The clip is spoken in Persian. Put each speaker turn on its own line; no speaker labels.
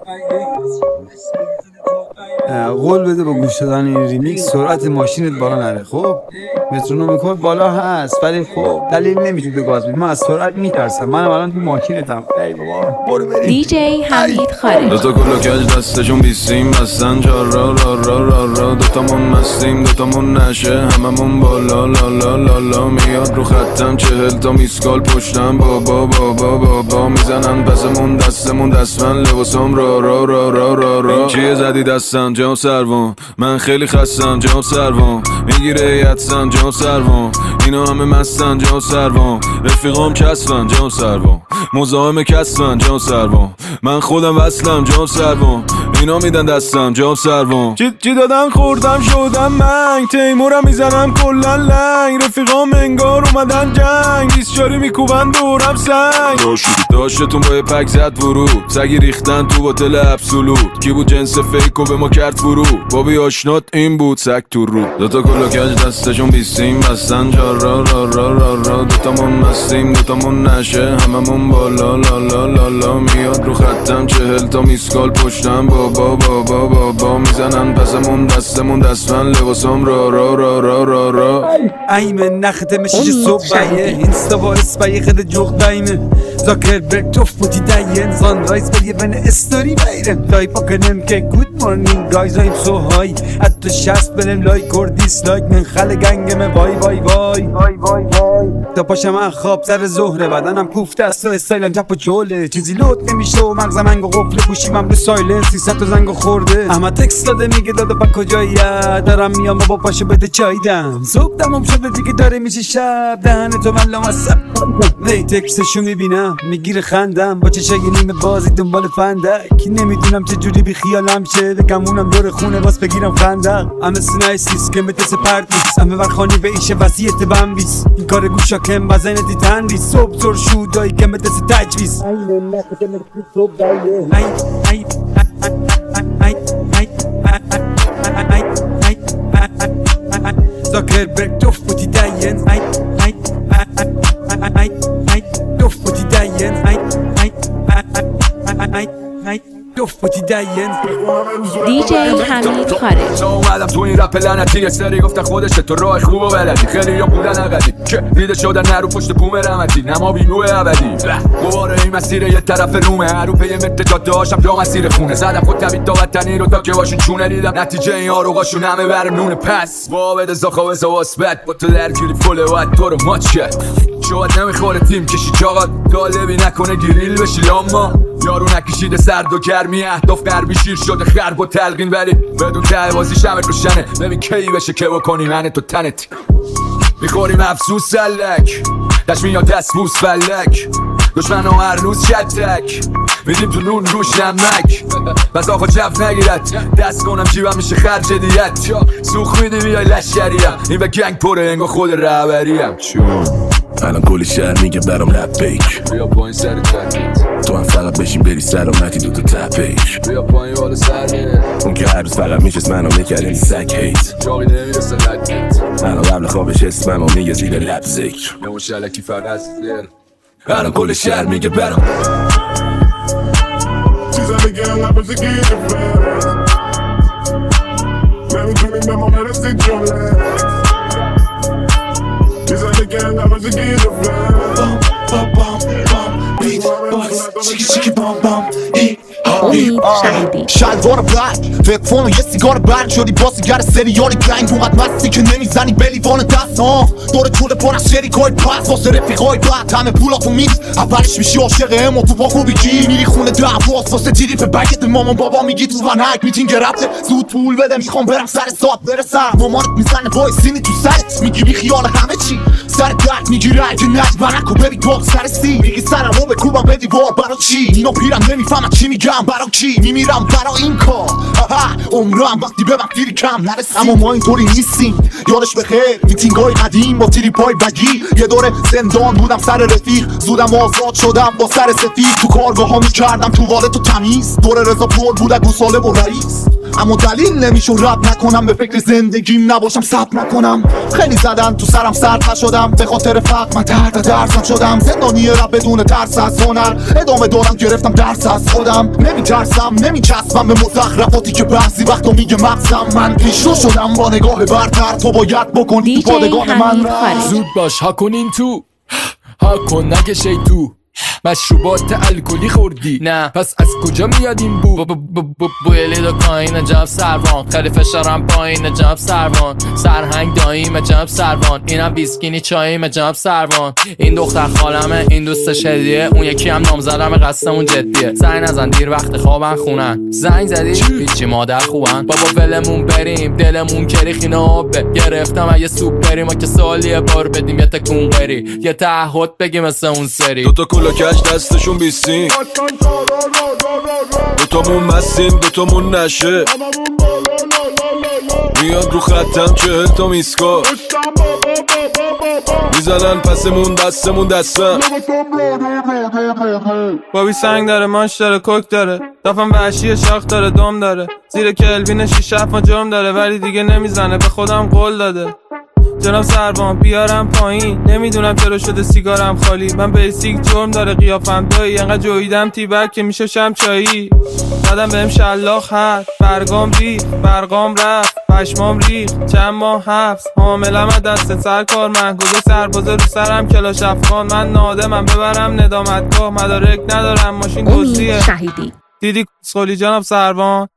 قول بده با گوش دادن این ریمیکس سرعت ماشینت بالا نره. خب مترونوم کد بالا هست ولی خب دلیل نمیشه به گاز بدی. من از سرعت میترسم. منم الان تو ماشینتم. ای بابا برو بریم.
دیجی حمید خارج.
دوتا کلو کج دستشون بیستیم بستن چار را را را را را. دوتامون مستیم دوتامون نشه هممون بالا لا لا لا لا. میاد رو خطم 40 تا میسکال پشتم بابا بابا بابا میزنن پسمون دستمون دستمن لباسم را را را را را را. این چیه زدی دستم جام سروان من خیلی خستم جام سروان. میگیره یدسن جام سروان اینا همه مستن جام سروان. رفیقام چسبن جام سروان مزاحم کسبن جام سروان. من خودم وصلم جام سروان اینا میدن دستم جام سروان. چی دادن خوردم شدم منگ تیمورم میزنم کلن لنگ. رفیقام انگار اومدن جنگ ایسچاری میکوبن دورم سنگ. داشتتون با یه پک زد ورود سگی ریختن تو باتل ابسولوت. کی بود جنس فیک و به ما کرد فرو بابی آشنات این بود سگ تو رو. دوتا کلو کج دستشون بیستیم بستن چار را را را را را. دوتامون مستیم دوتامون نشه هممون بالا لا لا لا لا. میاد رو خطم 40 تا میسکال پشتم بابا بابا بابا میزنن پسمون دستمون دستمن لباسم را را را را را را.
ایمن نخته مشیش صبحیه اینستا با اسبایی خده جوغ دایمه. زاکر برگ توف بودی داین زان رایز بلیه بین استوری بیرم. تایپا کنم که گود مورنینگ گایز I'm so high. حتی 60 بلم لایک اور دیسلایک من خل گنگمه وای وای وای وای وای وای. تا پاشم من خواب سر ظهره بدنم کوفته است و استایلم جپ و جوله. چیزی لود نمیشه و مغزم منگو قفله پوشیمم رو سایلنس 300 تا زنگو خورده. احمد تکس داده میگه داده با کجایی دارم میام با پاشو بده چای دم. صبح دمم شده دیگه داره میشه شب دهن تو من لامصب. وی تکسشو میبینم میگیره خندم با چشای نیمه بازی دنبال فندک. نمیدونم چجوری بی خیالم شه بگمونم دور خونه باز بگیرم خندق. همه سنایسیس که متس پردیس همه ورخانی به ایشه وسیعت بمبیس. این کار گوشا کم بزنه دی تندیس صبح زور شودایی که متس تجویز. زاکر برگ توف بودی داین توف بودی داین توف بودی داین.
دیجی حمید خارج.
اومدم تو این رپ لعنتی یه سری گفتن خودشه تو راه خوب و بلدی. خیلی یا بودن اقدی که دیده شدن نرو پشت بوم رحمتی نما بینو ابدی. دوباره این مسیر یه طرف رومه هر رو پی متر جاده هاشم یا مسیر خونه. زدم خود تبید تا وطنی رو تا که باشون چونه دیدم نتیجه این آروغاشون همه برم نونه پس. با بده زاخوه زواسبت با تو درگیری فله باید تو رو ماچ کرد. شاید نمیخوره تیم کشی چاقات طالبی نکنه گریل بشی لاما. یارو نکشیده سرد و گرمی اهداف غربی شیر شده خرب و تلقین ولی بدون ته بازی شمت روشنه. ببین کی بشه که بکنی من تو تنت میخوریم افسوس سلک دشمین یا دست بوس فلک. دشمن ها هر روز شتک میدیم تو نون روش نمک. بس آقا جف نگیرد دست کنم جیبم میشه خرج دیت. سوخ میدی بیای لشکریم این به گنگ پره انگا خود رهبریم. چون الان کلی شهر میگه برام رپ بیک. بیا پایین سر ترکت تو هم فقط بشین بری سلامتی دوتا تپیش. بیا پایین والا سر اون که هر روز فقط میشست منو میکرد این سک هیت. جاقی نمیرسه لدیت الان قبل خوابش اسمم و میگه زیر لب ذکر نمون شلکی فقط زیر. الان کلی شهر میگه برام چیزا بگم نباشه گیره فرد نمیتونیم به ما برسی جمله. چیزا بگم نباشه گیره فرد بام بام بام بام بیت باکس چیکی چیکی بام بام
شلوار بلک فکفون و یه سیگار برگ شدی باسیگر سریال گنگ. اونقدر مستی که نمیزنی به لیوان دست دور طول پر از شریکای پس واسه رفیقای بد همه پولاتو میز. اولش میشی عاشق امو تو با خوبی کی میری خونه دعواست واسه تیری به بگت مامان بابا میگی تو ونک میتینگ رفته زود پول بده میخوام برم سر ساعت برسم. مامانت میزنه با سینی تو سرت میگی بی خیال همه چی سر درد میگیره اگه نج برکو ببین باق سر سی. میگی سرمو بکوبم به دیوار برا چی اینا پیرم نمیفهمم چی میگم برا کی میمیرم برا این کار. عمرم وقتی به من تیری کم نرسیم اما ما اینطوری نیستیم یادش بخیر میتینگای قدیم با تیری پای بگی. یه دوره زندان بودم سر رفیق زودم آزاد شدم با سر سفید. تو کارگاه ها میکردم تو والت و تمیز دور رضا پر بود گوساله و رئیس. اما دلیل نمیشون رب نکنم به فکر زندگیم نباشم ثبت نکنم. خیلی زدن تو سرم سرد نشدم به خاطر فقر من تحت درسم شدم. زندانی رب بدون ترس از هنر ادامه دارم گرفتم درس از خودم. نمیترسم نمیچسبم به مزخرفاتی که بعضی وقتا میگه مغزم. من پیشرو شدم با نگاه برتر تو باید بکنی تو پادگان من
زود باش ها کنین تو ها کن نکشه تو مشروبات الکلی خوردی نه پس از کجا میاد این بوی لیدو کاین جناب سروان خیلی فشارم پایین جناب سروان سرهنگ داییم جناب سروان اینم بیسکینی چاییم جناب سروان این دختر خالمه این دوستش هدیه اون یکی هم نامزدم قصدمون جدیه زنگ نزن دیر وقت خوابن خونن زنگ زدی هیچی مادر خوبن بابا ولمون بریم دلمون کریخینه آبه گرفتم اگه سوپ بریم ما که سالیه بار بدیم یه تکون بری یه تعهد بگیم مثل اون سری
دوتا کلاکش دستشون بیستیم دوتامون مستیم دوتامون نشه میاد رو خطم 40 تا میسکا میزنن پسمون دستمون دستم
بابی سنگ داره ماش داره کوک داره دافم وحشی شاخ داره دم داره زیر کلوین 6 7 ما جرم داره ولی دیگه نمیزنه به خودم قول داده جناب سروان بیارم پایین نمیدونم چرا شده سیگارم خالی من بیسیک جرم داره قیافم دایی انقدر جویدم تیبک که میشه شم چایی دادم بهم شلاخ هست برگام ریخ برقام رفت پشمام ریخ چند ماه حبس حاملم از دست سرکار من گذاشت سربازه رو سرم کلاش افغان من نادمم ببرم ندامتگاه مدارک ندارم ماشین دزدیه
شهیدی
دیدی کسخولی جناب سروان